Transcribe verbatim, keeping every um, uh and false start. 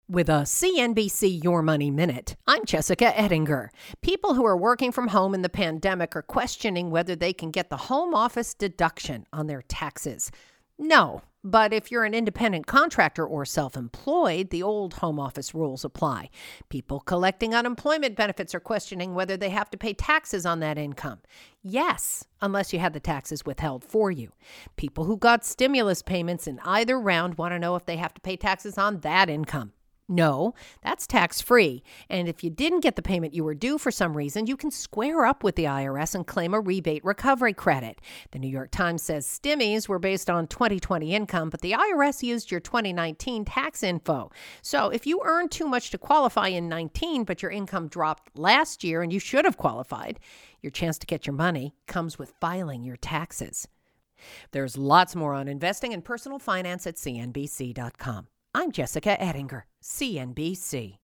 With a C N B C Your Money Minute, I'm Jessica Ettinger. People who are working from home in the pandemic are questioning whether they can get the home office deduction on their taxes. No, but if you're an independent contractor or self-employed, the old home office rules apply. People collecting unemployment benefits are questioning whether they have to pay taxes on that income. Yes, unless you had the taxes withheld for you. People who got stimulus payments in either round want to know if they have to pay taxes on that income. No, that's tax-free. And if you didn't get the payment you were due for some reason, you can square up with the I R S and claim a rebate recovery credit. The New York Times says stimmies were based on twenty twenty income, but the I R S used your twenty nineteen tax info. So if you earned too much to qualify in nineteen, but your income dropped last year and you should have qualified, your chance to get your money comes with filing your taxes. There's lots more on investing and personal finance at C N B C dot com. I'm Jessica Ettinger, C N B C.